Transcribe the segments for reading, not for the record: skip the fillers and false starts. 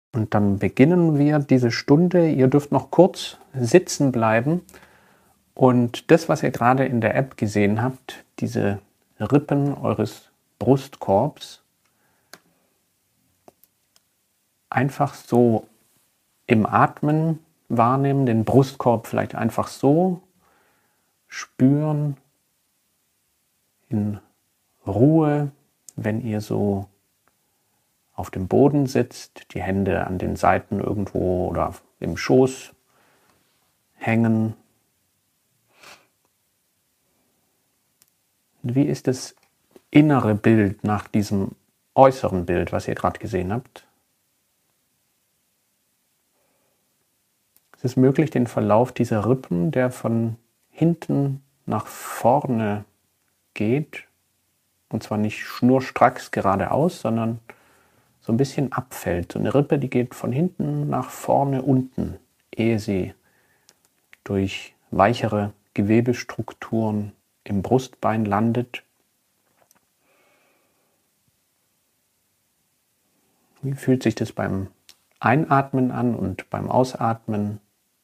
Und dann beginnen wir diese Stunde. Ihr dürft noch kurz sitzen bleiben und das, was ihr gerade in der App gesehen habt, diese Rippen eures Brustkorbs, einfach so im Atmen wahrnehmen, den Brustkorb vielleicht einfach so spüren, in Ruhe, wenn ihr so auf dem Boden sitzt, die Hände an den Seiten irgendwo oder im Schoß hängen. Wie ist das innere Bild nach diesem äußeren Bild, was ihr gerade gesehen habt? Es ist möglich, den Verlauf dieser Rippen, der von hinten nach vorne geht, und zwar nicht schnurstracks geradeaus, sondern so ein bisschen abfällt. So eine Rippe, die geht von hinten nach vorne unten, ehe sie durch weichere Gewebestrukturen im Brustbein landet. Wie fühlt sich das beim Einatmen an und beim Ausatmen?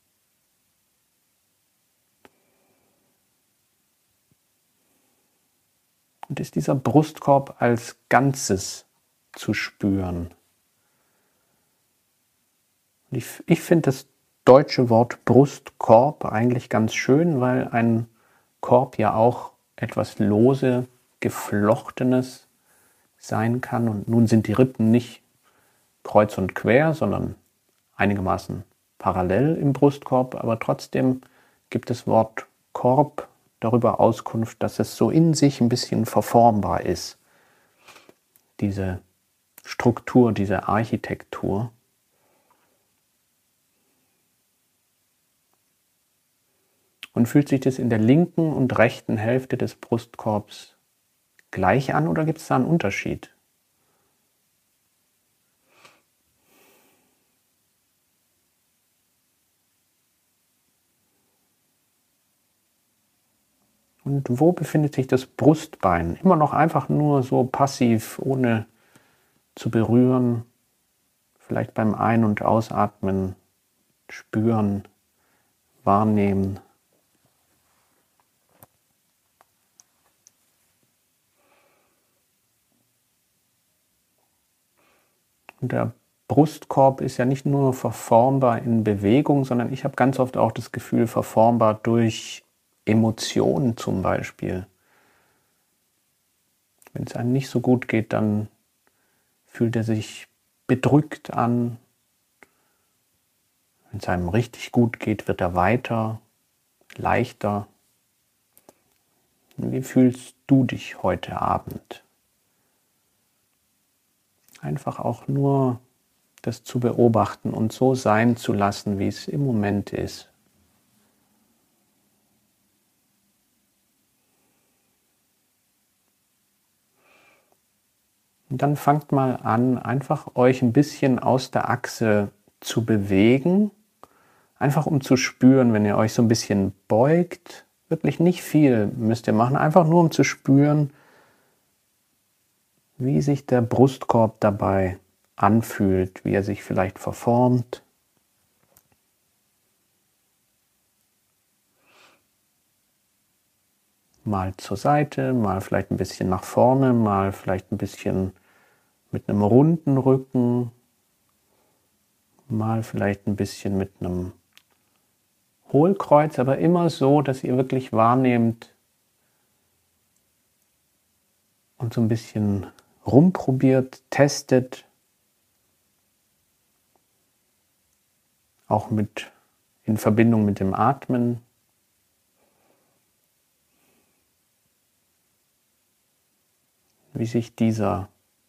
Und ist dieser Brustkorb als Ganzes zu spüren? Und ich finde das deutsche Wort Brustkorb eigentlich ganz schön, weil ein Korb ja auch etwas lose Geflochtenes sein kann. Und nun sind die Rippen nicht kreuz und quer, sondern einigermaßen parallel im Brustkorb, aber trotzdem gibt das Wort Korb darüber Auskunft, dass es so in sich ein bisschen verformbar ist. Diese Struktur, diese Architektur. Und fühlt sich das in der linken und rechten Hälfte des Brustkorbs gleich an oder gibt es da einen Unterschied? Und wo befindet sich das Brustbein? Immer noch einfach nur so passiv, ohne zu berühren. Vielleicht beim Ein- und Ausatmen spüren, wahrnehmen. Und der Brustkorb ist ja nicht nur verformbar in Bewegung, sondern ich habe ganz oft auch das Gefühl, verformbar durch Emotionen zum Beispiel. Wenn es einem nicht so gut geht, dann fühlt er sich bedrückt an. Wenn es einem richtig gut geht, wird er weiter, leichter. Wie fühlst du dich heute Abend? Einfach auch nur das zu beobachten und so sein zu lassen, wie es im Moment ist. Und dann fangt mal an, einfach euch ein bisschen aus der Achse zu bewegen, einfach um zu spüren, wenn ihr euch so ein bisschen beugt, wirklich nicht viel müsst ihr machen, einfach nur um zu spüren, wie sich der Brustkorb dabei anfühlt, wie er sich vielleicht verformt. Mal zur Seite, mal vielleicht ein bisschen nach vorne, mal vielleicht ein bisschen mit einem runden Rücken, mal vielleicht ein bisschen mit einem Hohlkreuz, aber immer so, dass ihr wirklich wahrnehmt und so ein bisschen rumprobiert, testet, auch in Verbindung mit dem Atmen. Wie sich dieser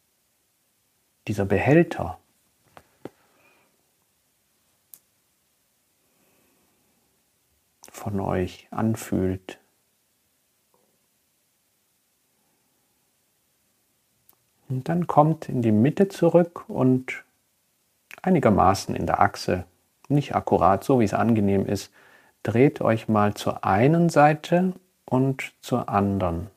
Behälter von euch anfühlt. Und dann kommt in die Mitte zurück und einigermaßen in der Achse, nicht akkurat, so wie es angenehm ist, dreht euch mal zur einen Seite und zur anderen.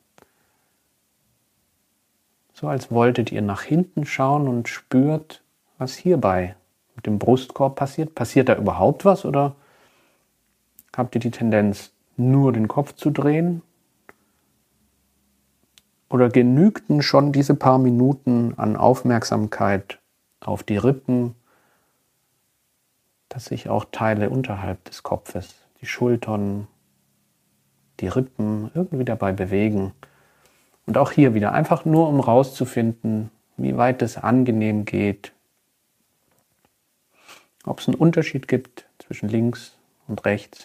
So als wolltet ihr nach hinten schauen und spürt, was hierbei mit dem Brustkorb passiert? Passiert da überhaupt was oder habt ihr die Tendenz, nur den Kopf zu drehen? Oder genügten schon diese paar Minuten an Aufmerksamkeit auf die Rippen, dass sich auch Teile unterhalb des Kopfes, die Schultern, die Rippen irgendwie dabei bewegen? Und auch hier wieder einfach nur, um rauszufinden, wie weit es angenehm geht, ob es einen Unterschied gibt zwischen links und rechts.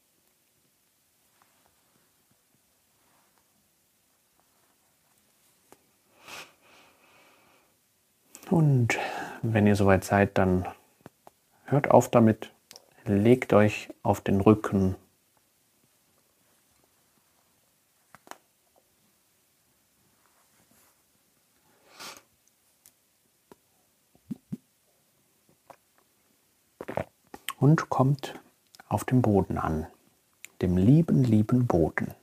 Und wenn ihr soweit seid, dann hört auf damit, legt euch auf den Rücken. Und kommt auf dem Boden an, dem lieben, lieben Boden.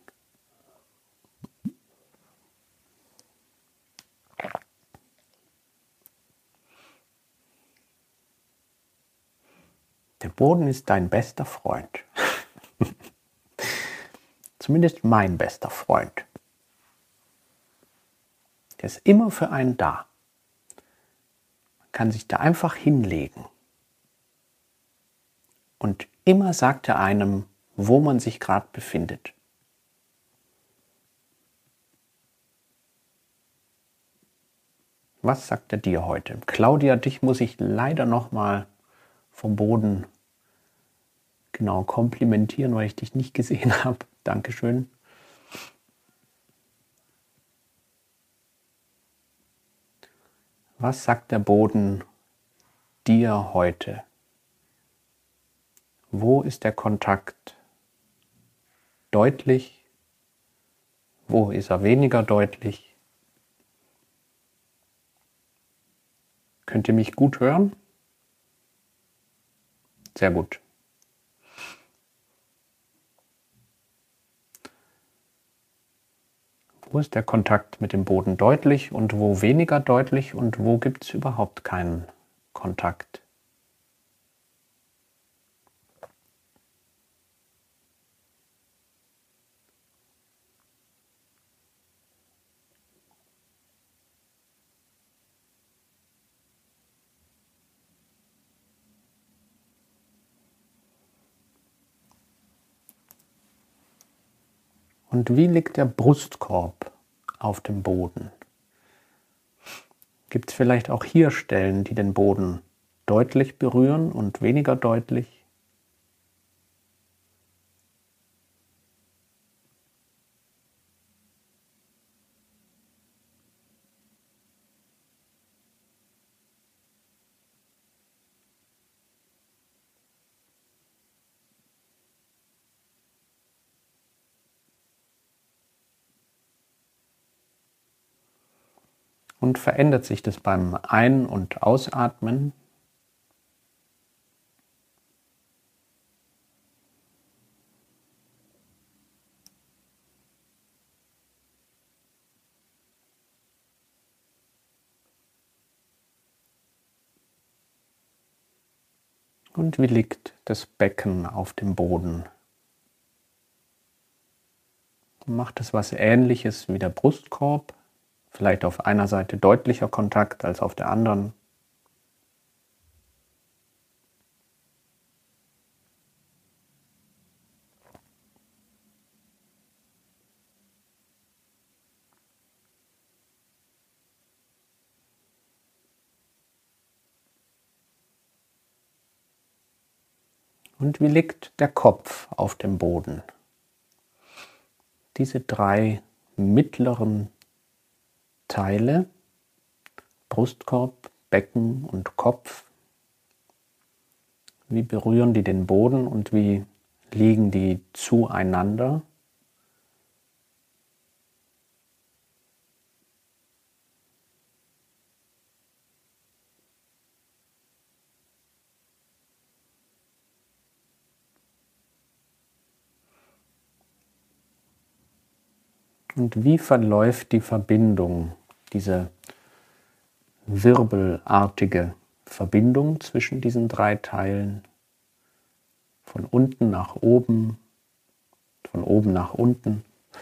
Der Boden ist dein bester Freund. Zumindest mein bester Freund. Der ist immer für einen da. Man kann sich da einfach hinlegen. Und immer sagt er einem, wo man sich gerade befindet. Was sagt er dir heute? Claudia, dich muss ich leider nochmal vom Boden komplimentieren, weil ich dich nicht gesehen habe. Dankeschön. Was sagt der Boden dir heute? Wo ist der Kontakt deutlich? Wo ist er weniger deutlich? Könnt ihr mich gut hören? Sehr gut. Wo ist der Kontakt mit dem Boden deutlich und wo weniger deutlich und wo gibt es überhaupt keinen Kontakt? Und wie liegt der Brustkorb auf dem Boden? Gibt es vielleicht auch hier Stellen, die den Boden deutlich berühren und weniger deutlich? Und verändert sich das beim Ein- und Ausatmen? Und wie liegt das Becken auf dem Boden? Macht es was Ähnliches wie der Brustkorb? Vielleicht auf einer Seite deutlicher Kontakt als auf der anderen? Und wie liegt der Kopf auf dem Boden? Diese drei mittleren Teile, Brustkorb, Becken und Kopf, wie berühren die den Boden und wie liegen die zueinander? Und wie verläuft die Verbindung, diese wirbelartige Verbindung zwischen diesen drei Teilen, von unten nach oben, von oben nach unten.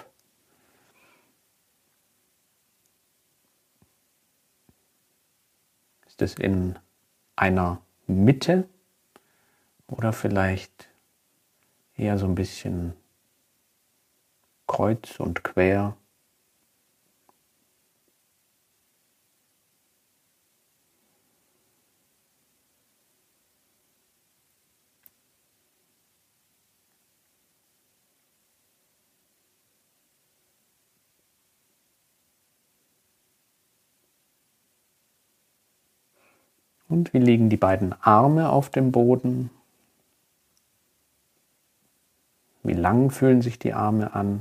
Ist es in einer Mitte oder vielleicht eher so ein bisschen kreuz und quer? Und wie liegen die beiden Arme auf dem Boden? Wie lang fühlen sich die Arme an?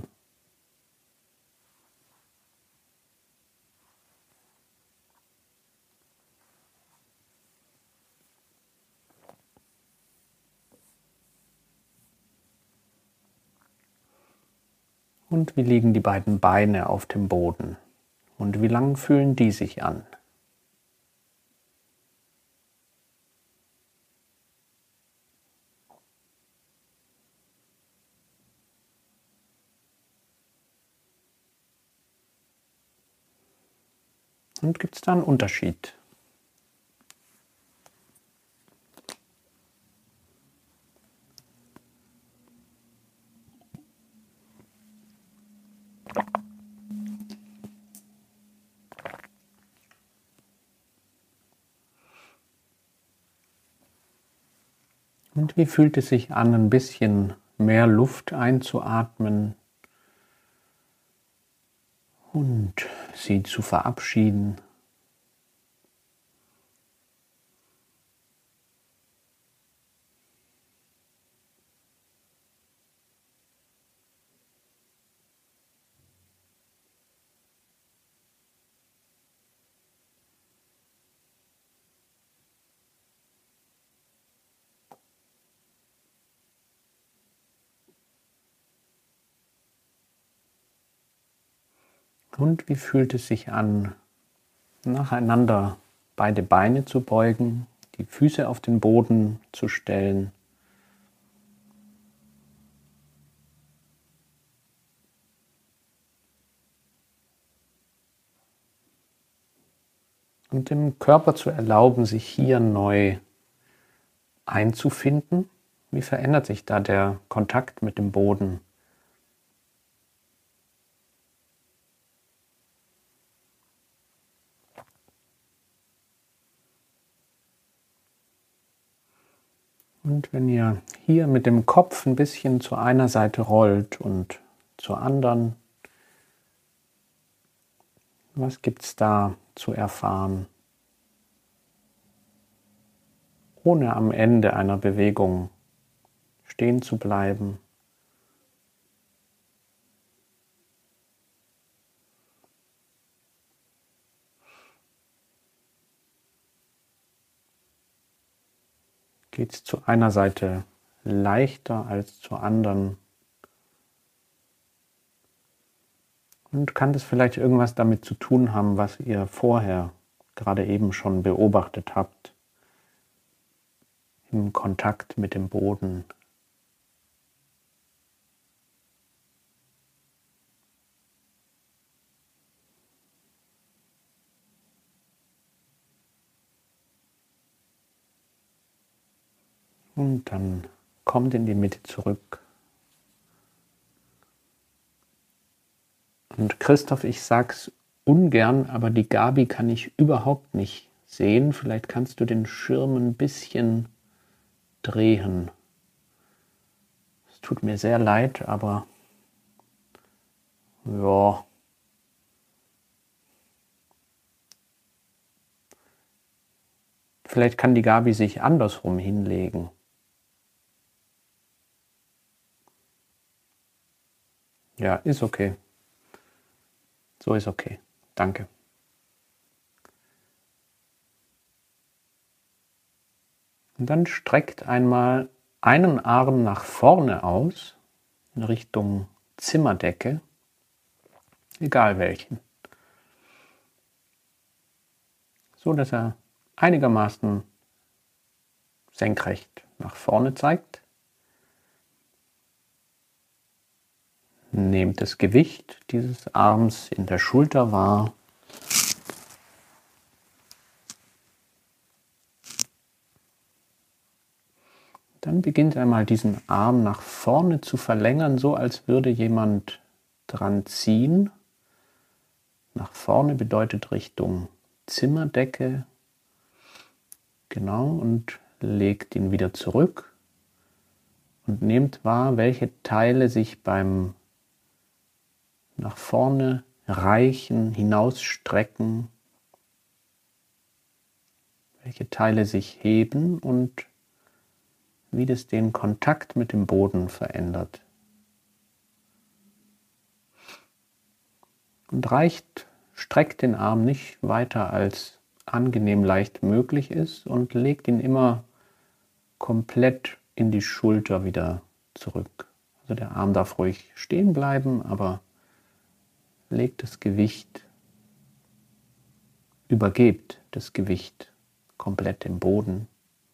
Und wie liegen die beiden Beine auf dem Boden? Und wie lang fühlen die sich an? Und gibt es da einen Unterschied? Und wie fühlt es sich an, ein bisschen mehr Luft einzuatmen und sie zu verabschieden? Und wie fühlt es sich an, nacheinander beide Beine zu beugen, die Füße auf den Boden zu stellen und dem Körper zu erlauben, sich hier neu einzufinden? Wie verändert sich da der Kontakt mit dem Boden? Und wenn ihr hier mit dem Kopf ein bisschen zu einer Seite rollt und zur anderen, was gibt es da zu erfahren, ohne am Ende einer Bewegung stehen zu bleiben? Geht es zu einer Seite leichter als zur anderen? Und kann das vielleicht irgendwas damit zu tun haben, was ihr vorher gerade eben schon beobachtet habt, im Kontakt mit dem Boden? Und dann kommt in die Mitte zurück. Und Christoph, ich sag's ungern, aber die Gabi kann ich überhaupt nicht sehen. Vielleicht kannst du den Schirm ein bisschen drehen. Es tut mir sehr leid, aber ja. Vielleicht kann die Gabi sich andersrum hinlegen. Ja, ist okay. So ist okay. Danke. Und dann streckt einmal einen Arm nach vorne aus, in Richtung Zimmerdecke, egal welchen, so dass er einigermaßen senkrecht nach vorne zeigt. Nehmt das Gewicht dieses Arms in der Schulter wahr. Dann beginnt einmal diesen Arm nach vorne zu verlängern, so als würde jemand dran ziehen. Nach vorne bedeutet Richtung Zimmerdecke. Genau, und legt ihn wieder zurück und nehmt wahr, welche Teile sich beim nach vorne reichen, hinausstrecken, welche Teile sich heben und wie das den Kontakt mit dem Boden verändert. Und streckt den Arm nicht weiter als angenehm leicht möglich ist und legt ihn immer komplett in die Schulter wieder zurück. Also der Arm darf ruhig stehen bleiben, aber legt das Gewicht, übergebt das Gewicht komplett im Boden.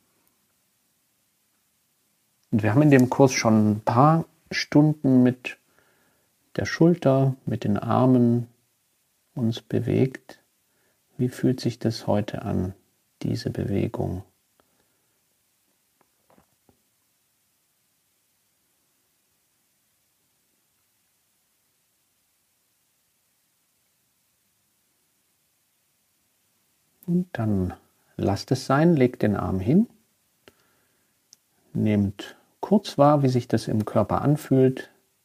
Und wir haben in dem Kurs schon ein paar Stunden mit der Schulter, mit den Armen uns bewegt. Wie fühlt sich das heute an, diese Bewegung? Und dann lasst es sein, legt den Arm hin, nehmt kurz wahr, wie sich das im Körper anfühlt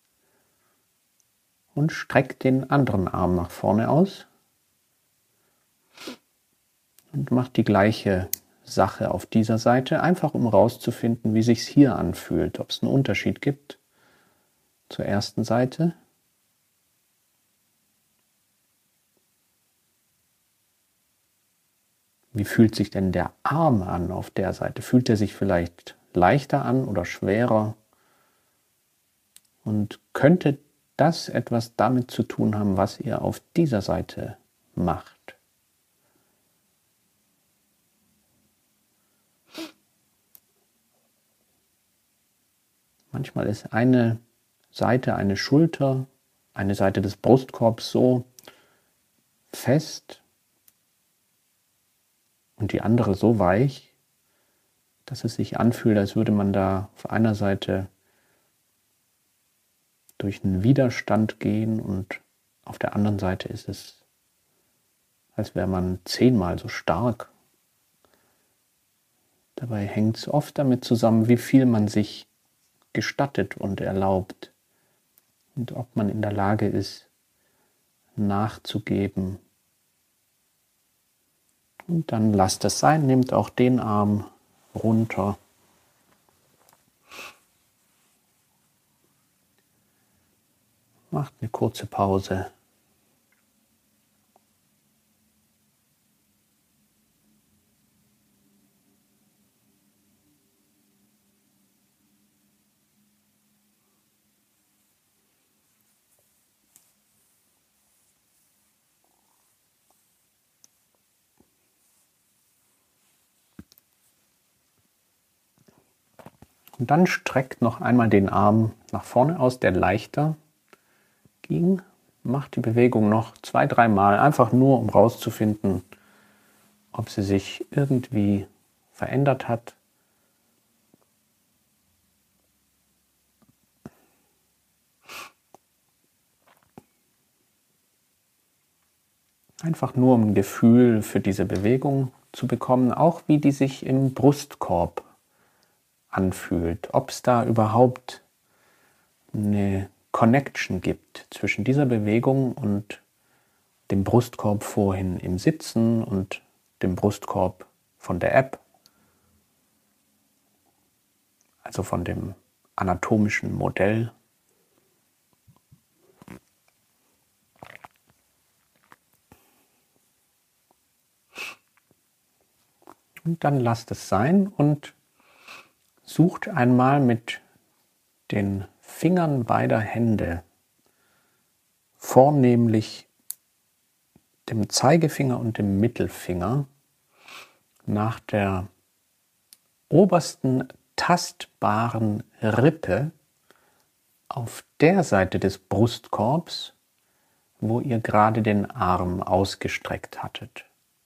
und streckt den anderen Arm nach vorne aus und macht die gleiche Sache auf dieser Seite, einfach um herauszufinden, wie sich es hier anfühlt, ob es einen Unterschied gibt zur ersten Seite. Wie fühlt sich denn der Arm an auf der Seite? Fühlt er sich vielleicht leichter an oder schwerer? Und könnte das etwas damit zu tun haben, was ihr auf dieser Seite macht? Manchmal ist eine Seite, eine Schulter, eine Seite des Brustkorbs so fest und die andere so weich, dass es sich anfühlt, als würde man da auf einer Seite durch einen Widerstand gehen und auf der anderen Seite ist es, als wäre man 10-mal so stark. Dabei hängt es oft damit zusammen, wie viel man sich gestattet und erlaubt und ob man in der Lage ist, nachzugeben. Und dann lasst es sein, nehmt auch den Arm runter. Macht eine kurze Pause. Und dann streckt noch einmal den Arm nach vorne aus, der leichter ging. Macht die Bewegung noch 2-3 Mal, einfach nur, um herauszufinden, ob sie sich irgendwie verändert hat. Einfach nur, um ein Gefühl für diese Bewegung zu bekommen, auch wie die sich im Brustkorb anfühlt. Ob es da überhaupt eine Connection gibt zwischen dieser Bewegung und dem Brustkorb vorhin im Sitzen und dem Brustkorb von der App, also von dem anatomischen Modell. Und dann lasst es sein und sucht einmal mit den Fingern beider Hände, vornehmlich dem Zeigefinger und dem Mittelfinger, nach der obersten tastbaren Rippe auf der Seite des Brustkorbs, wo ihr gerade den Arm ausgestreckt hattet.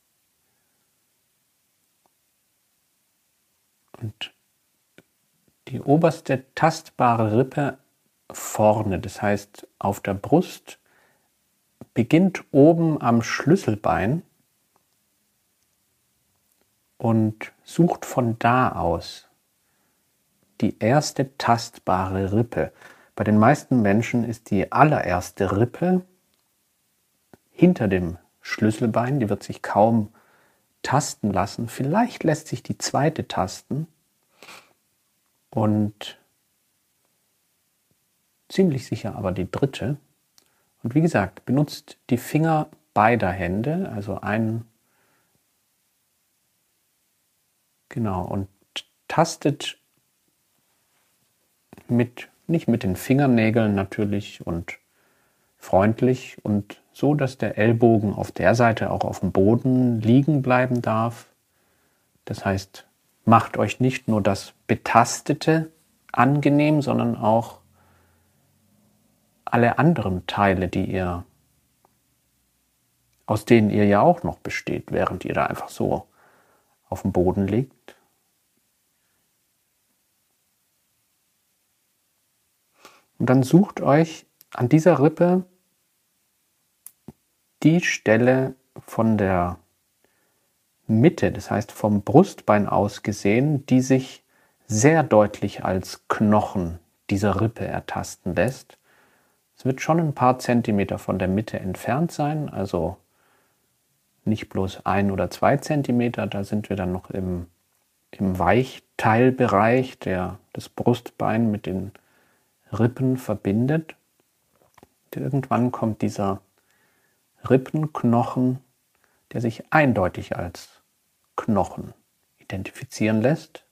Und die oberste tastbare Rippe vorne, das heißt auf der Brust, beginnt oben am Schlüsselbein und sucht von da aus die erste tastbare Rippe. Bei den meisten Menschen ist die allererste Rippe hinter dem Schlüsselbein, die wird sich kaum tasten lassen. Vielleicht lässt sich die zweite tasten und ziemlich sicher aber die dritte. Und wie gesagt, benutzt die Finger beider Hände, also einen, genau, und tastet nicht mit den Fingernägeln natürlich und freundlich und so, dass der Ellbogen auf der Seite auch auf dem Boden liegen bleiben darf. Das heißt, macht euch nicht nur das Betastete angenehm, sondern auch alle anderen Teile, aus denen ihr ja auch noch besteht, während ihr da einfach so auf dem Boden liegt. Und dann sucht euch an dieser Rippe die Stelle von der Mitte, das heißt vom Brustbein aus gesehen, die sich sehr deutlich als Knochen dieser Rippe ertasten lässt. Es wird schon ein paar Zentimeter von der Mitte entfernt sein, also nicht bloß 1 oder 2 Zentimeter, da sind wir dann noch im Weichteilbereich, der das Brustbein mit den Rippen verbindet. Und irgendwann kommt dieser Rippenknochen, der sich eindeutig als Knochen identifizieren lässt.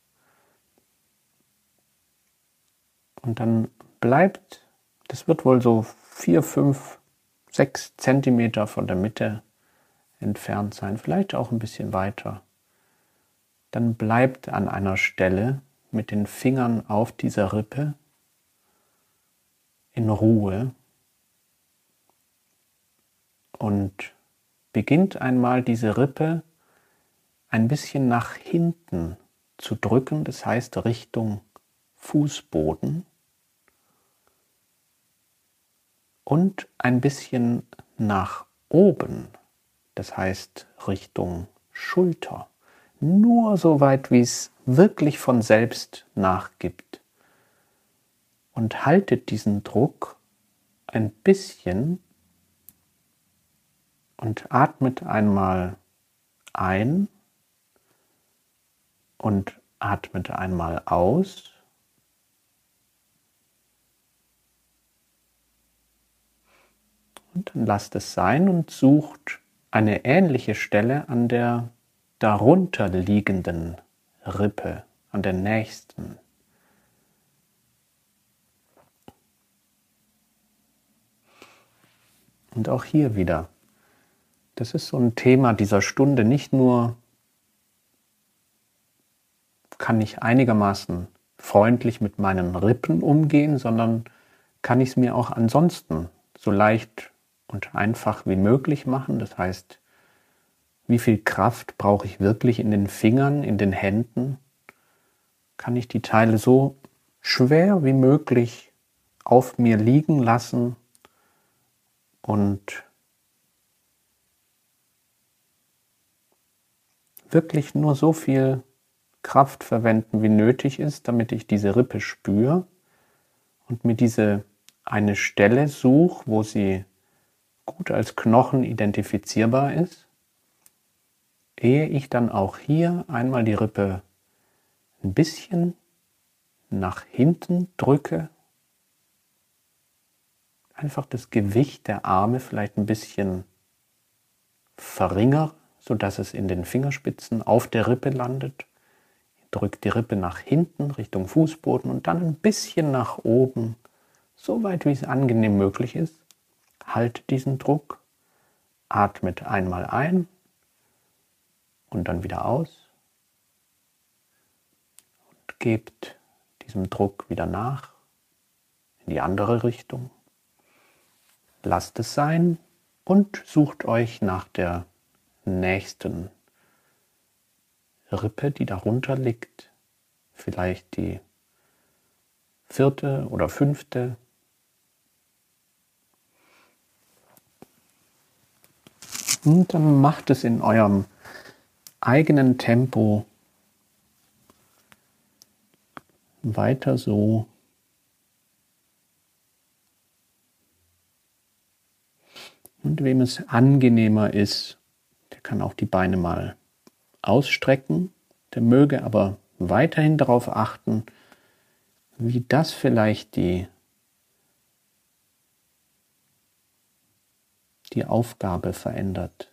Und dann bleibt, das wird wohl so 4, 5, 6 Zentimeter von der Mitte entfernt sein, vielleicht auch ein bisschen weiter. Dann bleibt an einer Stelle mit den Fingern auf dieser Rippe in Ruhe und beginnt einmal diese Rippe ein bisschen nach hinten zu drücken, das heißt Richtung Fußboden und ein bisschen nach oben, das heißt Richtung Schulter. Nur so weit, wie es wirklich von selbst nachgibt. Und haltet diesen Druck ein bisschen und atmet einmal ein und atmet einmal aus. Und dann lasst es sein und sucht eine ähnliche Stelle an der darunter liegenden Rippe, an der nächsten. Und auch hier wieder, das ist so ein Thema dieser Stunde, nicht nur kann ich einigermaßen freundlich mit meinen Rippen umgehen, sondern kann ich es mir auch ansonsten so leicht und einfach wie möglich machen. Das heißt, wie viel Kraft brauche ich wirklich in den Fingern, in den Händen? Kann ich die Teile so schwer wie möglich auf mir liegen lassen und wirklich nur so viel Kraft verwenden, wie nötig ist, damit ich diese Rippe spüre und mir diese eine Stelle suche, wo sie gut als Knochen identifizierbar ist, ehe ich dann auch hier einmal die Rippe ein bisschen nach hinten drücke, einfach das Gewicht der Arme vielleicht ein bisschen verringere, sodass es in den Fingerspitzen auf der Rippe landet. Drückt die Rippe nach hinten Richtung Fußboden und dann ein bisschen nach oben, so weit wie es angenehm möglich ist. Haltet diesen Druck, atmet einmal ein und dann wieder aus. gebt diesem Druck wieder nach, in die andere Richtung. Lasst es sein und sucht euch nach der nächsten Rippe, die darunter liegt, vielleicht die 4. oder 5. Und dann macht es in eurem eigenen Tempo weiter so. Und wem es angenehmer ist, der kann auch die Beine mal ausstrecken. Der möge aber weiterhin darauf achten, wie das vielleicht die Aufgabe verändert.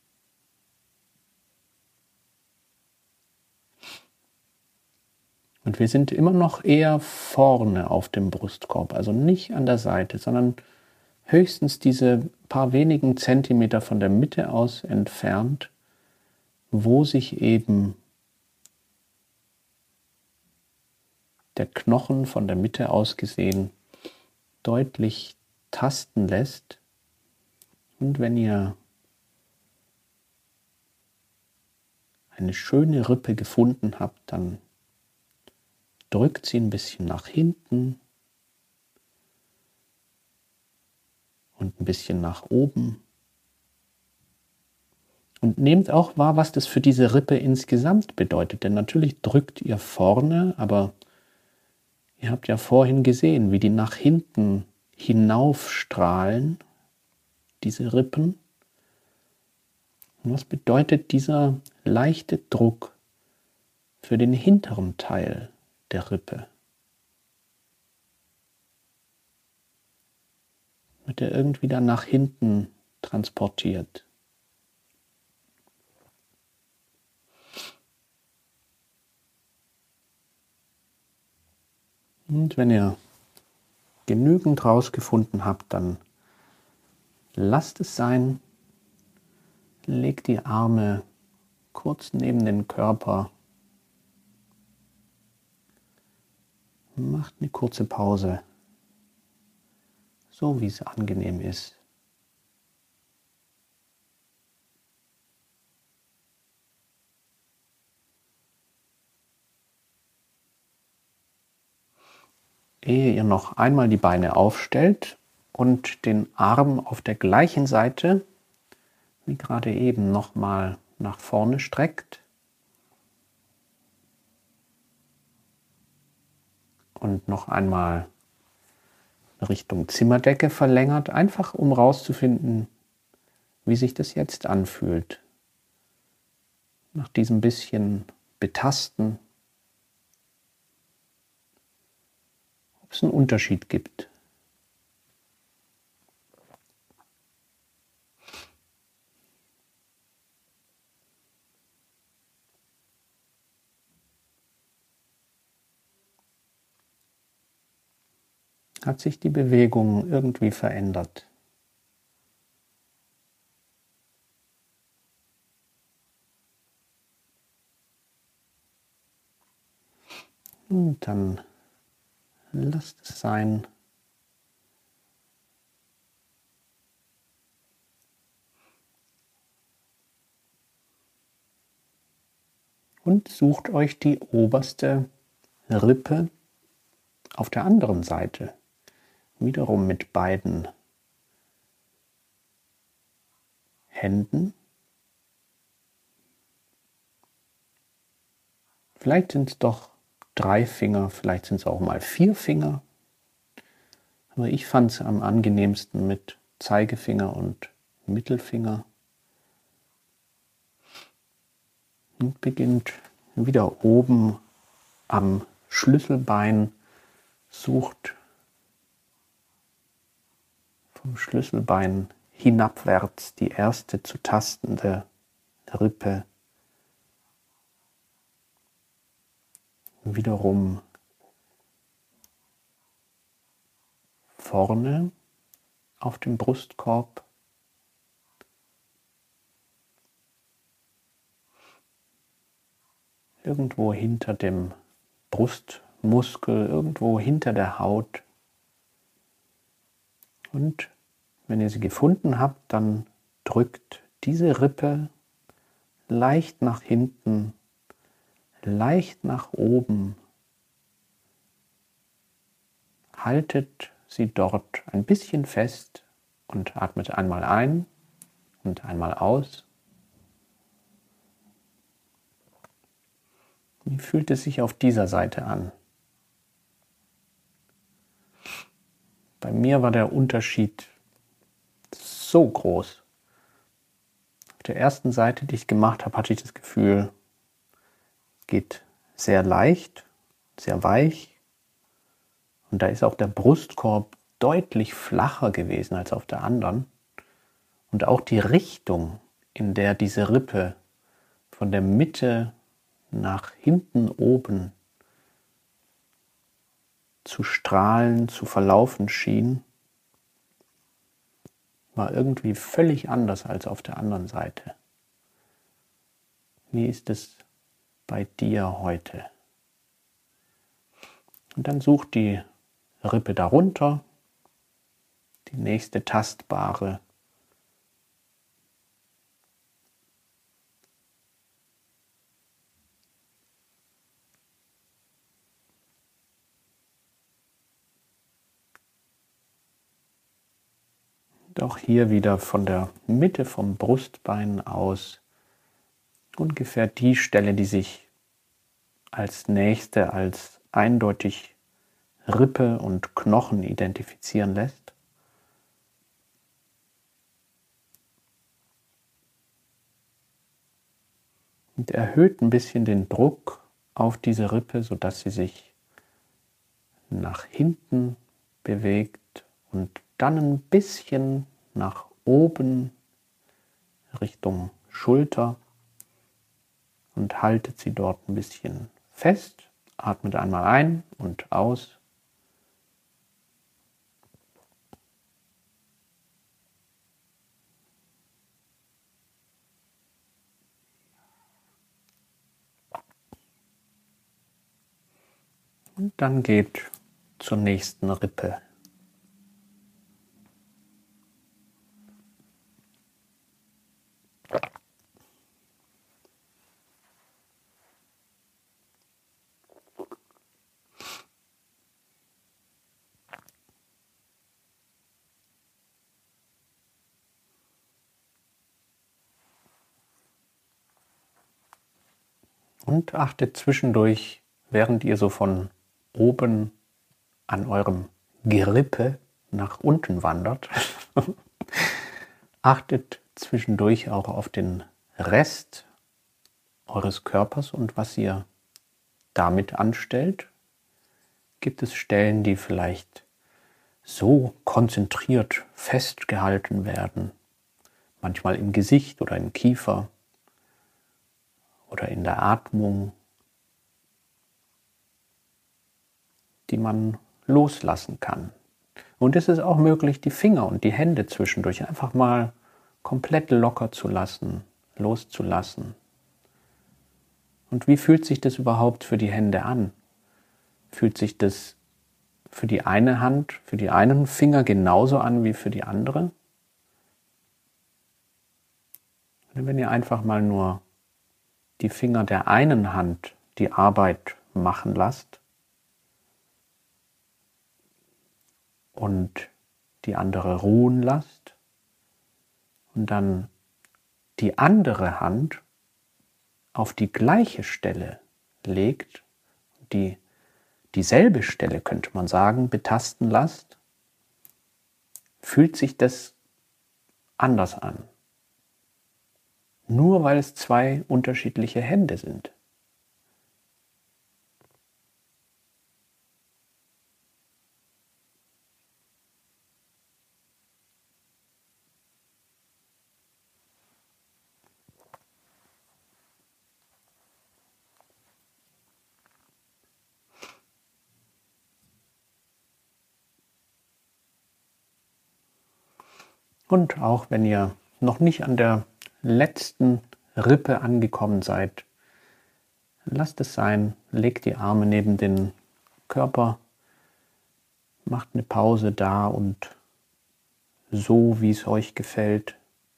Und wir sind immer noch eher vorne auf dem Brustkorb, also nicht an der Seite, sondern höchstens diese paar wenigen Zentimeter von der Mitte aus entfernt, wo sich eben der Knochen von der Mitte aus gesehen deutlich tasten lässt. Und wenn ihr eine schöne Rippe gefunden habt, dann drückt sie ein bisschen nach hinten und ein bisschen nach oben. Und nehmt auch wahr, was das für diese Rippe insgesamt bedeutet. Denn natürlich drückt ihr vorne, aber ihr habt ja vorhin gesehen, wie die nach hinten hinaufstrahlen, diese Rippen. Und was bedeutet dieser leichte Druck für den hinteren Teil der Rippe? Wird er irgendwie dann nach hinten transportiert? Und wenn ihr genügend rausgefunden habt, dann lasst es sein. Legt die Arme kurz neben den Körper. Macht eine kurze Pause, so wie es angenehm ist. Ehe ihr noch einmal die Beine aufstellt und den Arm auf der gleichen Seite, wie gerade eben, nochmal nach vorne streckt und noch einmal Richtung Zimmerdecke verlängert, einfach um rauszufinden, wie sich das jetzt anfühlt. Nach diesem bisschen Betasten, ob es einen Unterschied gibt. Hat sich die Bewegung irgendwie verändert? Und dann lasst es sein. Und sucht euch die oberste Rippe auf der anderen Seite. Wiederum mit beiden Händen. Vielleicht sind es doch 3 Finger, vielleicht sind es auch mal 4 Finger. Aber ich fand es am angenehmsten mit Zeigefinger und Mittelfinger. Und beginnt wieder oben am Schlüsselbein, sucht vom Schlüsselbein hinabwärts die erste zu tastende Rippe. Wiederum vorne auf dem Brustkorb. Irgendwo hinter dem Brustmuskel irgendwo hinter der Haut. Und wenn ihr sie gefunden habt, dann drückt diese Rippe leicht nach hinten, leicht nach oben. Haltet sie dort ein bisschen fest und atmet einmal ein und einmal aus. Wie fühlt es sich auf dieser Seite an? Bei mir war der Unterschied so groß. Auf der ersten Seite, die ich gemacht habe, hatte ich das Gefühl, es geht sehr leicht, sehr weich. Und da ist auch der Brustkorb deutlich flacher gewesen als auf der anderen. Und auch die Richtung, in der diese Rippe von der Mitte nach hinten oben zu strahlen, zu verlaufen schien, war irgendwie völlig anders als auf der anderen Seite. Wie ist es bei dir heute? Und dann such die Rippe darunter, die nächste tastbare. Und auch hier wieder von der Mitte vom Brustbein aus ungefähr die Stelle, die sich als nächste als eindeutig Rippe und Knochen identifizieren lässt. Und erhöht ein bisschen den Druck auf diese Rippe, sodass sie sich nach hinten bewegt und dann ein bisschen nach oben Richtung Schulter und haltet sie dort ein bisschen fest. Atmet einmal ein und aus. Und dann geht zur nächsten Rippe. Und achtet zwischendurch, während ihr so von oben an eurem Gerippe nach unten wandert, achtet zwischendurch auch auf den Rest eures Körpers und was ihr damit anstellt. Gibt es Stellen, die vielleicht so konzentriert festgehalten werden, manchmal im Gesicht oder im Kiefer oder in der Atmung, die man loslassen kann. Und es ist auch möglich, die Finger und die Hände zwischendurch einfach mal komplett locker zu lassen, loszulassen. Und wie fühlt sich das überhaupt für die Hände an? Fühlt sich das für die eine Hand, für die einen Finger genauso an wie für die andere? Und wenn ihr einfach mal nur die Finger der einen Hand die Arbeit machen lasst und die andere ruhen lasst und dann die andere Hand auf die gleiche Stelle legt, dieselbe Stelle, könnte man sagen, betasten lasst, fühlt sich das anders an. Nur weil es zwei unterschiedliche Hände sind. Und auch wenn ihr noch nicht an der letzten Rippe angekommen seid, lasst es sein, legt die Arme neben den Körper, macht eine Pause da und so, wie es euch gefällt.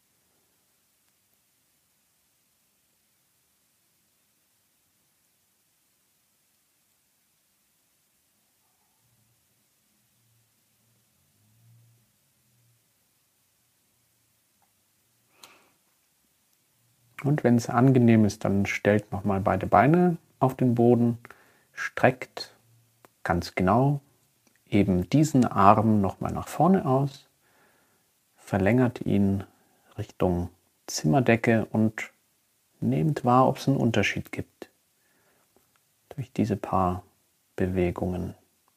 Und wenn es angenehm ist, dann stellt nochmal beide Beine auf den Boden, streckt ganz genau eben diesen Arm nochmal nach vorne aus, verlängert ihn Richtung Zimmerdecke und nehmt wahr, ob es einen Unterschied gibt durch diese paar Bewegungen.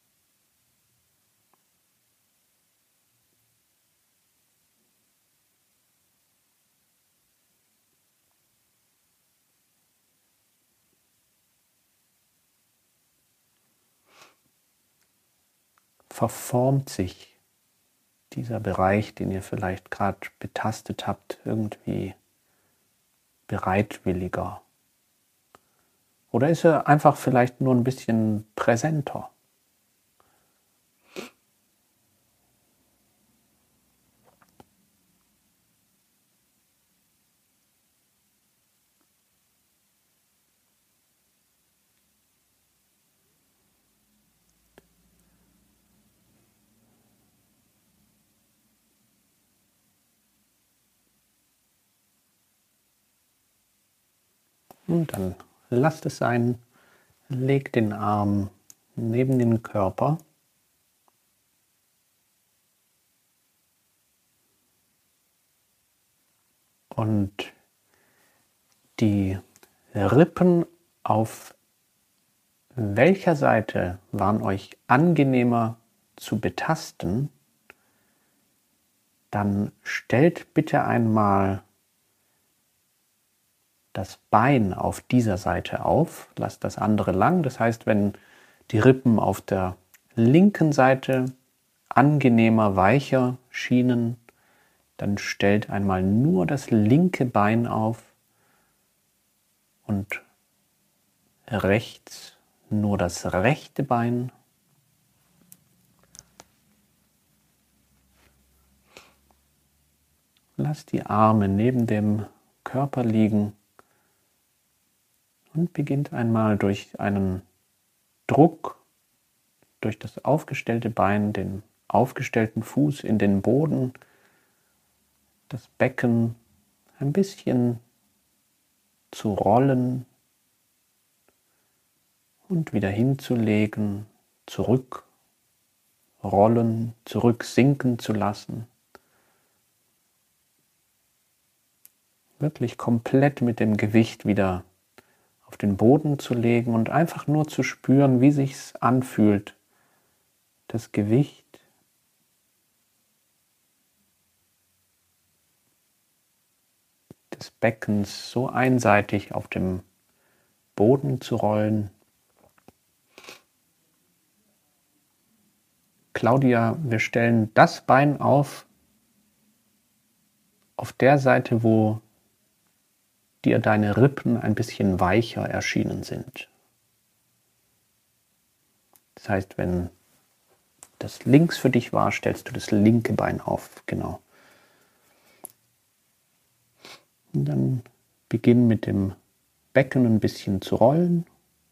Verformt sich dieser Bereich, den ihr vielleicht gerade betastet habt, irgendwie bereitwilliger? Oder ist er einfach vielleicht nur ein bisschen präsenter? Und dann lasst es sein, legt den Arm neben den Körper und die Rippen auf welcher Seite waren euch angenehmer zu betasten, dann stellt bitte einmal das Bein auf dieser Seite auf, lasst das andere lang. Das heißt, wenn die Rippen auf der linken Seite angenehmer, weicher schienen, dann stellt einmal nur das linke Bein auf und rechts nur das rechte Bein. Lasst die Arme neben dem Körper liegen und beginnt einmal durch einen Druck durch das aufgestellte Bein, den aufgestellten Fuß in den Boden, das Becken ein bisschen zu rollen und wieder hinzulegen, zurückrollen, zurücksinken zu lassen. Wirklich komplett mit dem Gewicht wieder auf den Boden zu legen und einfach nur zu spüren, wie sich's anfühlt, das Gewicht des Beckens so einseitig auf dem Boden zu rollen. Claudia, wir stellen das Bein auf der Seite, wo dir deine Rippen ein bisschen weicher erschienen sind. Das heißt, wenn das links für dich war, stellst du das linke Bein auf, genau. Und dann beginn mit dem Becken ein bisschen zu rollen.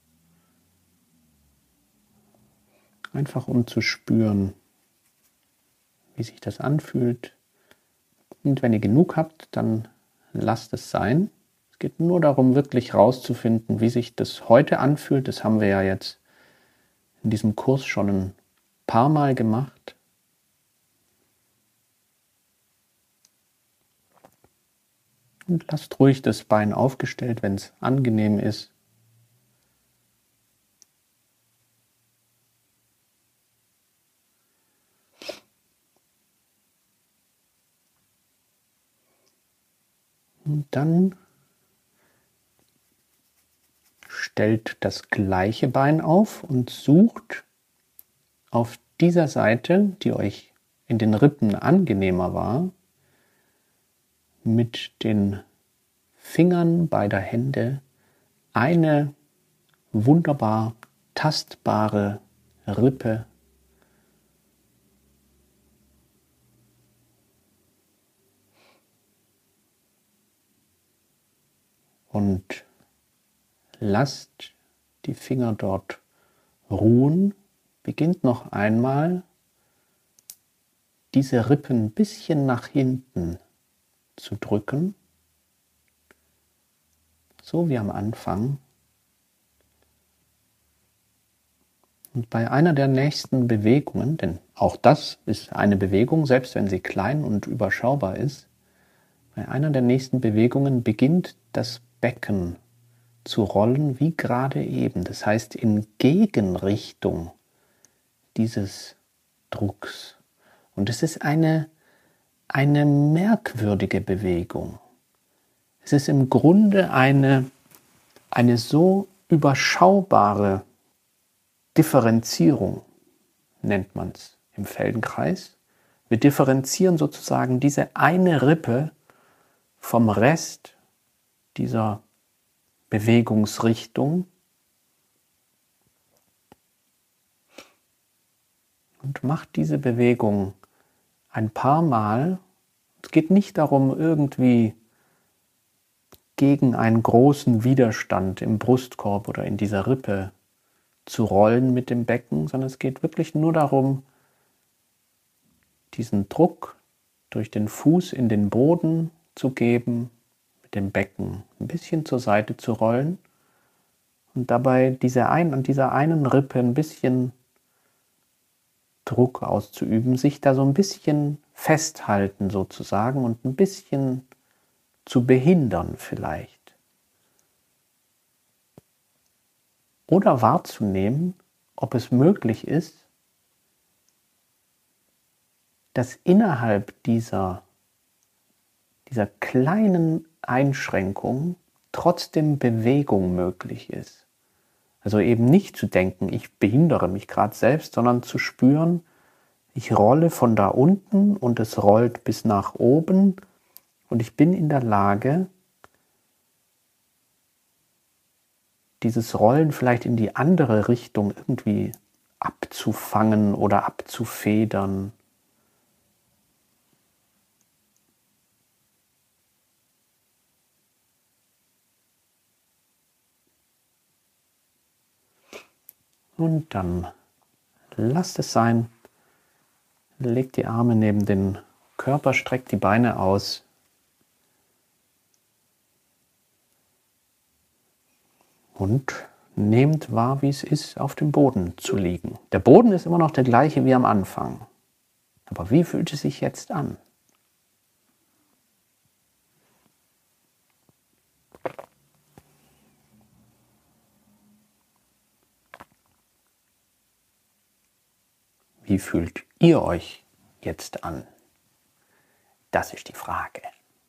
Einfach um zu spüren, wie sich das anfühlt. Und wenn ihr genug habt, dann lasst es sein. Es geht nur darum, wirklich rauszufinden, wie sich das heute anfühlt. Das haben wir ja jetzt in diesem Kurs schon ein paar Mal gemacht. Und lasst ruhig das Bein aufgestellt, wenn es angenehm ist. Und dann stellt das gleiche Bein auf und sucht auf dieser Seite, die euch in den Rippen angenehmer war, mit den Fingern beider Hände eine wunderbar tastbare Rippe. Und lasst die Finger dort ruhen. Beginnt noch einmal, diese Rippen ein bisschen nach hinten zu drücken. So wie am Anfang. Und bei einer der nächsten Bewegungen, denn auch das ist eine Bewegung, selbst wenn sie klein und überschaubar ist, bei einer der nächsten Bewegungen beginnt das Becken zu rollen, wie gerade eben. Das heißt, in Gegenrichtung dieses Drucks. Und es ist eine merkwürdige Bewegung. Es ist im Grunde eine so überschaubare Differenzierung, nennt man es im Feldenkreis. Wir differenzieren sozusagen diese eine Rippe vom Rest dieser Bewegungsrichtung und macht diese Bewegung ein paar Mal. Es geht nicht darum, irgendwie gegen einen großen Widerstand im Brustkorb oder in dieser Rippe zu rollen mit dem Becken, sondern es geht wirklich nur darum, diesen Druck durch den Fuß in den Boden zu geben, mit dem Becken ein bisschen zur Seite zu rollen und dabei an dieser einen Rippe ein bisschen Druck auszuüben, sich da so ein bisschen festhalten sozusagen und ein bisschen zu behindern vielleicht. Oder wahrzunehmen, ob es möglich ist, dass innerhalb dieser kleinen Einschränkung trotzdem Bewegung möglich ist. Also eben nicht zu denken, ich behindere mich gerade selbst, sondern zu spüren, ich rolle von da unten und es rollt bis nach oben und ich bin in der Lage, dieses Rollen vielleicht in die andere Richtung irgendwie abzufangen oder abzufedern. Und dann lasst es sein, legt die Arme neben den Körper, streckt die Beine aus. Und nehmt wahr, wie es ist, auf dem Boden zu liegen. Der Boden ist immer noch der gleiche wie am Anfang. Aber wie fühlt es sich jetzt an? Wie fühlt ihr euch jetzt an? Das ist die Frage.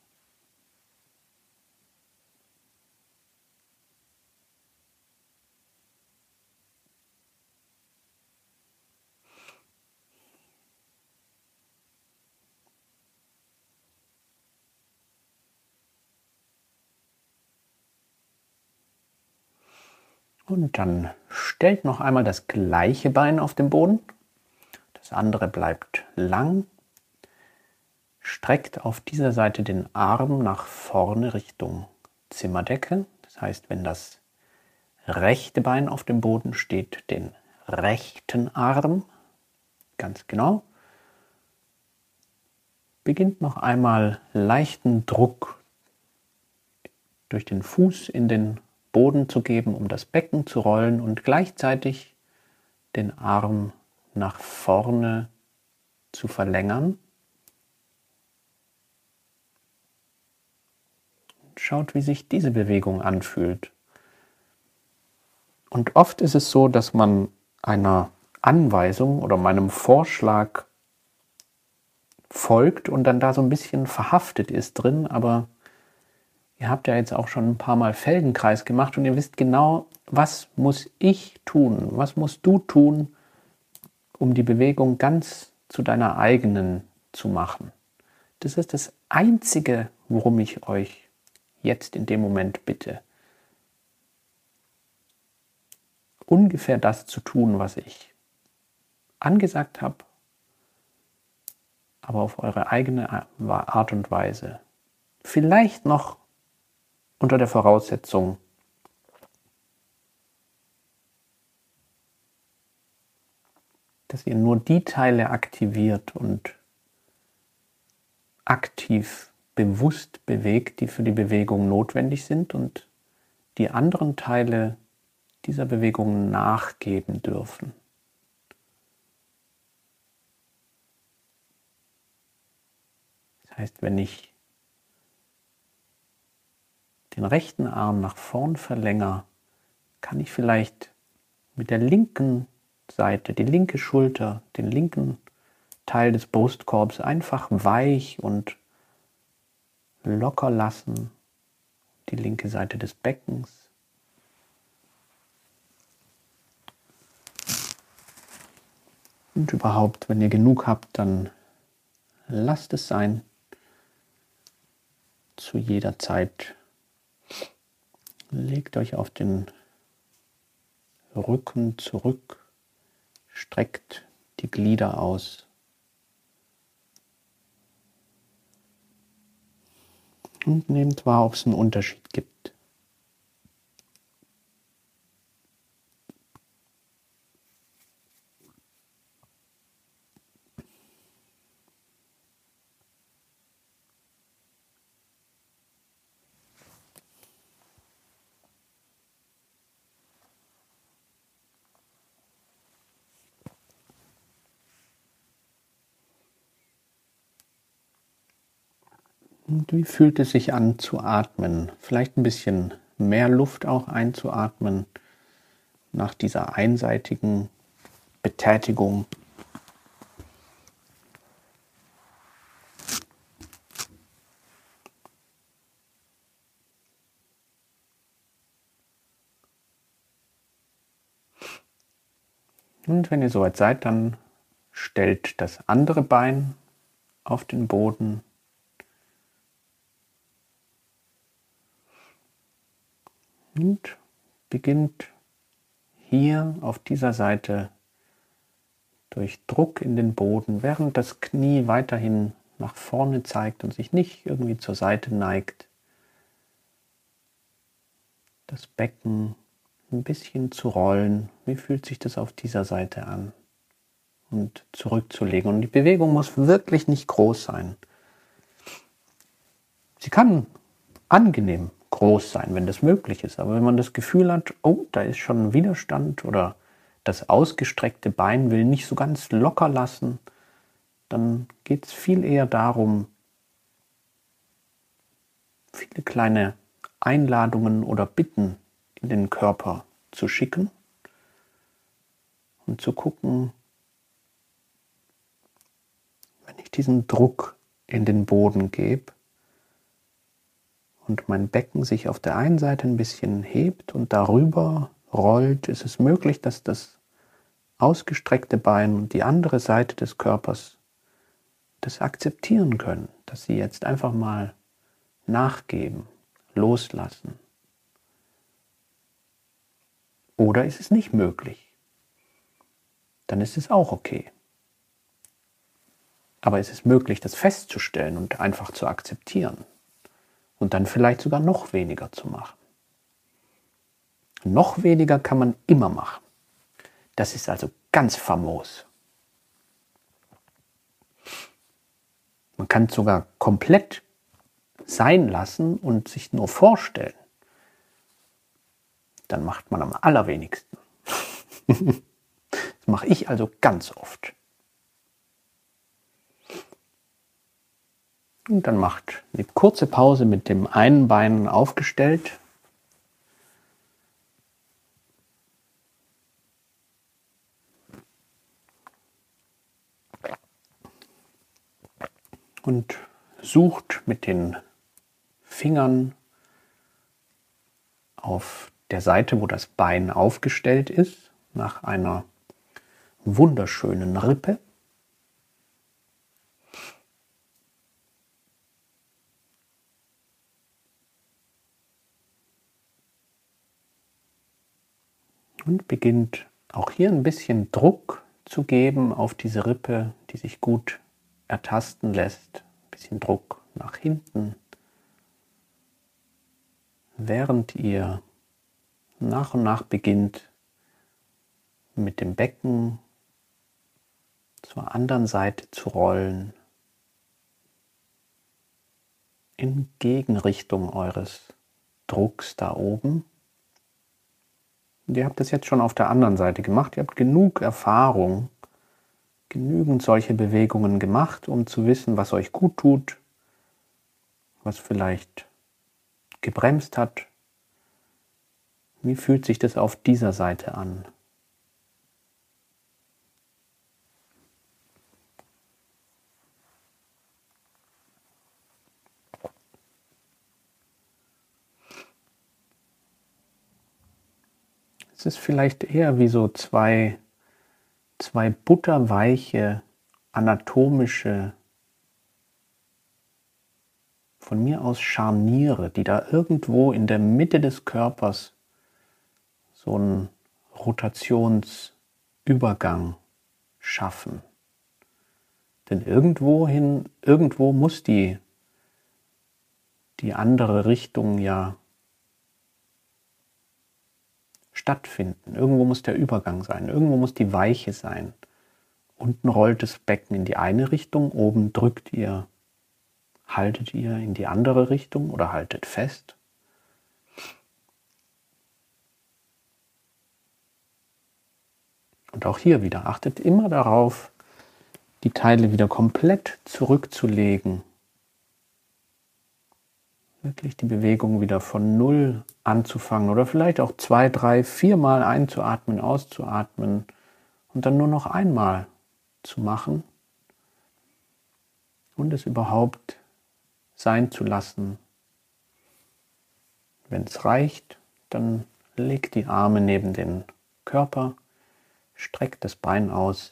Und dann stellt noch einmal das gleiche Bein auf den Boden. Das andere bleibt lang. Streckt auf dieser Seite den Arm nach vorne Richtung Zimmerdecke. Das heißt, wenn das rechte Bein auf dem Boden steht, den rechten Arm. Ganz genau. Beginnt noch einmal leichten Druck durch den Fuß in den Boden zu geben, um das Becken zu rollen und gleichzeitig den Arm nach vorne zu verlängern. Schaut, wie sich diese Bewegung anfühlt. Und oft ist es so, dass man einer Anweisung oder meinem Vorschlag folgt und dann da so ein bisschen verhaftet ist drin, aber ihr habt ja jetzt auch schon ein paar Mal Feldenkreis gemacht und ihr wisst genau, was muss ich tun, was musst du tun, um die Bewegung ganz zu deiner eigenen zu machen. Das ist das Einzige, worum ich euch jetzt in dem Moment bitte. ungefähr das zu tun, was ich angesagt habe, aber auf eure eigene Art und Weise. Vielleicht noch unter der Voraussetzung, dass ihr nur die Teile aktiviert und aktiv, bewusst bewegt, die für die Bewegung notwendig sind und die anderen Teile dieser Bewegung nachgeben dürfen. Das heißt, wenn ich den rechten Arm nach vorn verlängere, kann ich vielleicht mit der linken Seite, die linke Schulter, den linken Teil des Brustkorbs einfach weich und locker lassen, die linke Seite des Beckens. Und überhaupt, wenn ihr genug habt, dann lasst es sein. Zu jeder Zeit legt euch auf den Rücken zurück, streckt die Glieder aus und nehmt wahr, ob es einen Unterschied gibt. Und wie fühlt es sich an zu atmen? Vielleicht ein bisschen mehr Luft auch einzuatmen nach dieser einseitigen Betätigung. Und wenn ihr soweit seid, dann stellt das andere Bein auf den Boden. Und beginnt hier auf dieser Seite durch Druck in den Boden, während das Knie weiterhin nach vorne zeigt und sich nicht irgendwie zur Seite neigt, das Becken ein bisschen zu rollen. Wie fühlt sich das auf dieser Seite an? Und zurückzulegen. Und die Bewegung muss wirklich nicht groß sein. Sie kann angenehm groß sein, wenn das möglich ist. Aber wenn man das Gefühl hat, oh, da ist schon ein Widerstand oder das ausgestreckte Bein will nicht so ganz locker lassen, dann geht es viel eher darum, viele kleine Einladungen oder Bitten in den Körper zu schicken und zu gucken, wenn ich diesen Druck in den Boden gebe und mein Becken sich auf der einen Seite ein bisschen hebt und darüber rollt, ist es möglich, dass das ausgestreckte Bein und die andere Seite des Körpers das akzeptieren können, dass sie jetzt einfach mal nachgeben, loslassen. Oder ist es nicht möglich? Dann ist es auch okay. Aber es ist möglich, das festzustellen und einfach zu akzeptieren. Und dann vielleicht sogar noch weniger zu machen. Noch weniger kann man immer machen. Das ist also ganz famos. Man kann es sogar komplett sein lassen und sich nur vorstellen. Dann macht man am allerwenigsten. Das mache ich also ganz oft. Und dann macht eine kurze Pause mit dem einen Bein aufgestellt. Und sucht mit den Fingern auf der Seite, wo das Bein aufgestellt ist, nach einer wunderschönen Rippe. Und beginnt auch hier ein bisschen Druck zu geben auf diese Rippe, die sich gut ertasten lässt. Ein bisschen Druck nach hinten, während ihr nach und nach beginnt, mit dem Becken zur anderen Seite zu rollen, in Gegenrichtung eures Drucks da oben. Und ihr habt das jetzt schon auf der anderen Seite gemacht. Ihr habt genug Erfahrung, genügend solche Bewegungen gemacht, um zu wissen, was euch gut tut, was vielleicht gebremst hat. Wie fühlt sich das auf dieser Seite an? Es ist vielleicht eher wie so zwei butterweiche, anatomische, von mir aus Scharniere, die da irgendwo in der Mitte des Körpers so einen Rotationsübergang schaffen. Denn irgendwo muss die andere Richtung ja stattfinden. Irgendwo muss der Übergang sein, irgendwo muss die Weiche sein. Unten rollt das Becken in die eine Richtung, oben drückt ihr, haltet ihr in die andere Richtung oder haltet fest. Und auch hier wieder, achtet immer darauf, die Teile wieder komplett zurückzulegen. Wirklich die Bewegung wieder von Null anzufangen oder vielleicht auch 2, 3, 4 Mal einzuatmen, auszuatmen und dann nur noch einmal zu machen und es überhaupt sein zu lassen. Wenn es reicht, dann legt die Arme neben den Körper, streckt das Bein aus.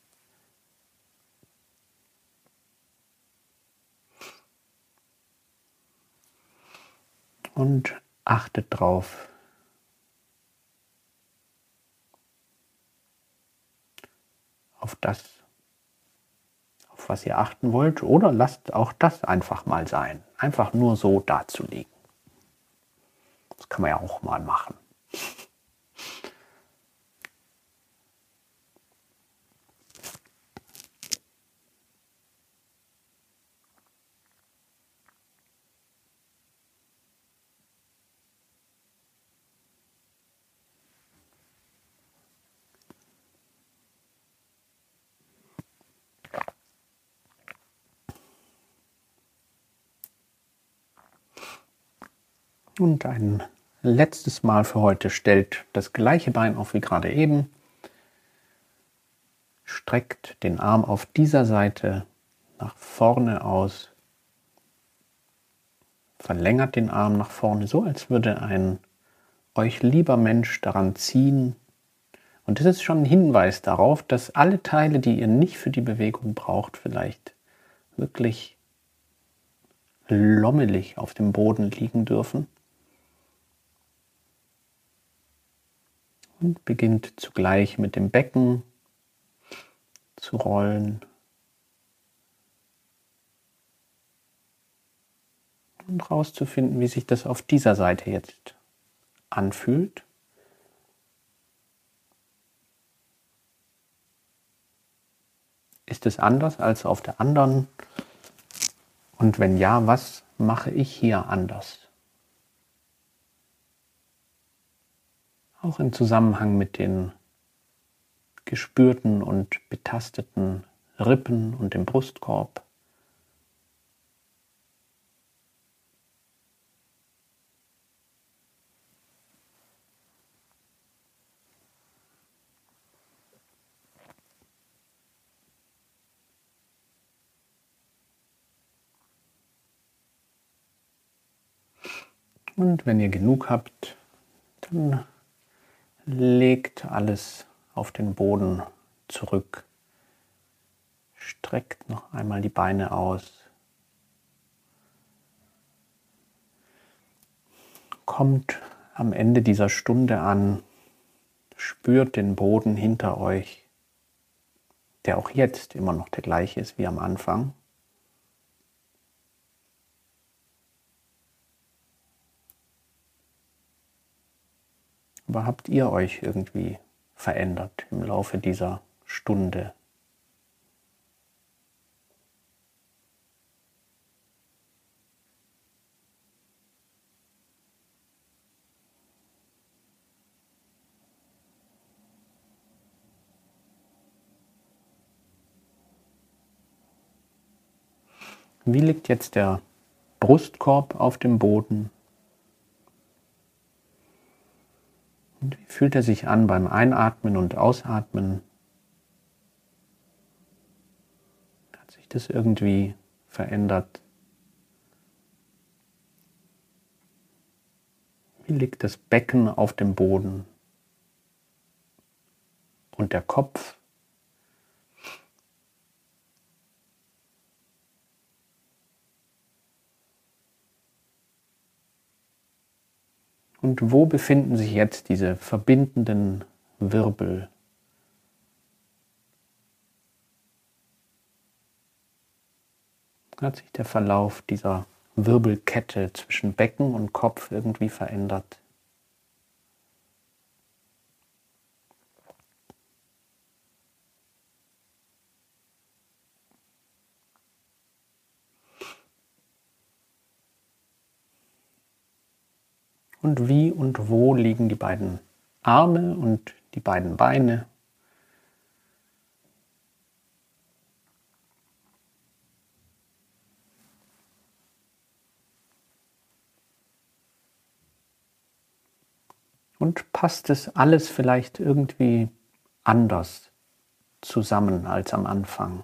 Und achtet drauf, auf das, auf was ihr achten wollt, oder lasst auch das einfach mal sein. Einfach nur so dazulegen. Das kann man ja auch mal machen. Und ein letztes Mal für heute stellt das gleiche Bein auf wie gerade eben. Streckt den Arm auf dieser Seite nach vorne aus. Verlängert den Arm nach vorne, so als würde ein euch lieber Mensch daran ziehen. Und das ist schon ein Hinweis darauf, dass alle Teile, die ihr nicht für die Bewegung braucht, vielleicht wirklich lommelig auf dem Boden liegen dürfen. Und beginnt zugleich mit dem Becken zu rollen. Und rauszufinden, wie sich das auf dieser Seite jetzt anfühlt. Ist es anders als auf der anderen? Und wenn ja, was mache ich hier anders? Auch im Zusammenhang mit den gespürten und betasteten Rippen und dem Brustkorb. Und wenn ihr genug habt, dann legt alles auf den Boden zurück. Streckt noch einmal die Beine aus. Kommt am Ende dieser Stunde an. spürt den Boden hinter euch, der auch jetzt immer noch der gleiche ist wie am Anfang. Aber habt ihr euch irgendwie verändert im Laufe dieser Stunde? Wie liegt jetzt der Brustkorb auf dem Boden? Und wie fühlt er sich an beim Einatmen und Ausatmen? Hat sich das irgendwie verändert? Wie liegt das Becken auf dem Boden? Und der Kopf? Und wo befinden sich jetzt diese verbindenden Wirbel? Hat sich der Verlauf dieser Wirbelkette zwischen Becken und Kopf irgendwie verändert? Und wie und wo liegen die beiden Arme und die beiden Beine? Und passt es alles vielleicht irgendwie anders zusammen als am Anfang?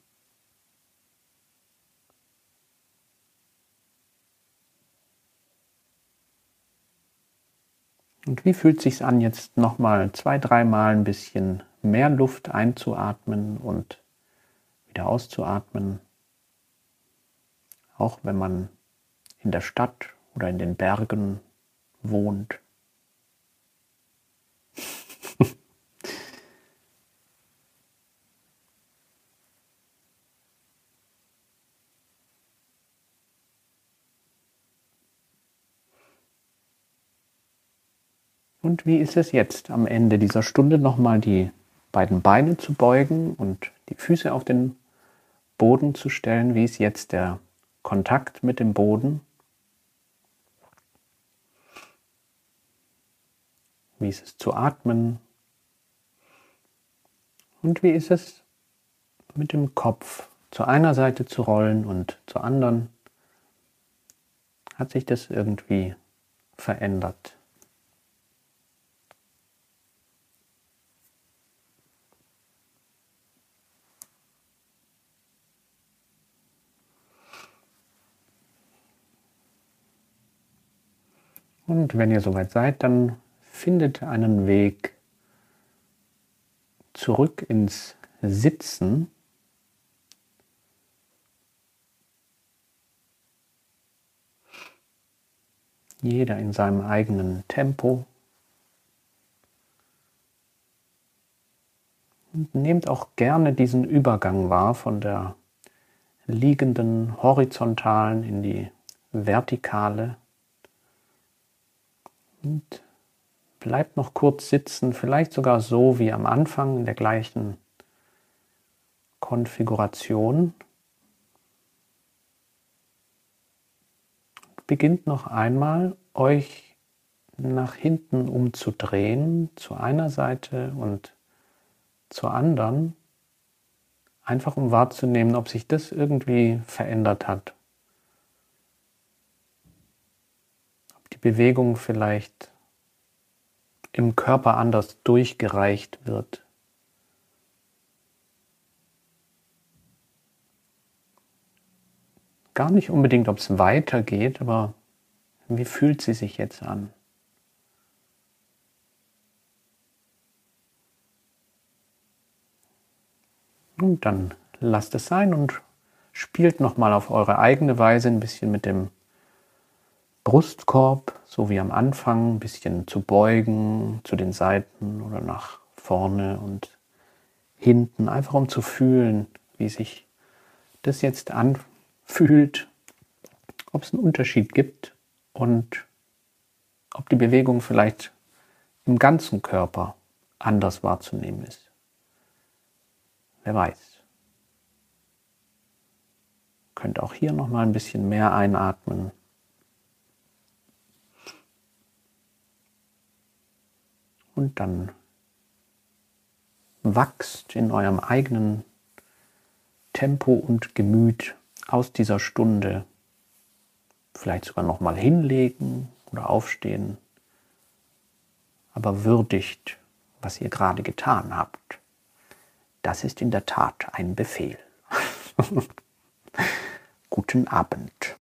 Und wie fühlt es sich an, jetzt nochmal 2, 3 Mal ein bisschen mehr Luft einzuatmen und wieder auszuatmen? Auch wenn man in der Stadt oder in den Bergen wohnt. Und wie ist es jetzt am Ende dieser Stunde nochmal die beiden Beine zu beugen und die Füße auf den Boden zu stellen? Wie ist jetzt der Kontakt mit dem Boden? Wie ist es zu atmen? Und wie ist es mit dem Kopf zu einer Seite zu rollen und zur anderen? Hat sich das irgendwie verändert? Und wenn ihr soweit seid, dann findet einen Weg zurück ins Sitzen. Jeder in seinem eigenen Tempo. Und nehmt auch gerne diesen Übergang wahr von der liegenden horizontalen in die vertikale. Und bleibt noch kurz sitzen, vielleicht sogar so wie am Anfang in der gleichen Konfiguration. Beginnt noch einmal, euch nach hinten umzudrehen, zu einer Seite und zur anderen, einfach um wahrzunehmen, ob sich das irgendwie verändert hat. Ob die Bewegung vielleicht im Körper anders durchgereicht wird. Gar nicht unbedingt, ob es weitergeht, aber wie fühlt sie sich jetzt an? Und dann lasst es sein und spielt nochmal auf eure eigene Weise ein bisschen mit dem Brustkorb, so wie am Anfang, ein bisschen zu beugen, zu den Seiten oder nach vorne und hinten, einfach um zu fühlen, wie sich das jetzt anfühlt, ob es einen Unterschied gibt und ob die Bewegung vielleicht im ganzen Körper anders wahrzunehmen ist. Wer weiß. Ihr könnt auch hier nochmal ein bisschen mehr einatmen. Und dann wachst in eurem eigenen Tempo und Gemüt aus dieser Stunde. Vielleicht sogar nochmal hinlegen oder aufstehen. Aber würdigt, was ihr gerade getan habt. Das ist in der Tat ein Befehl. Guten Abend.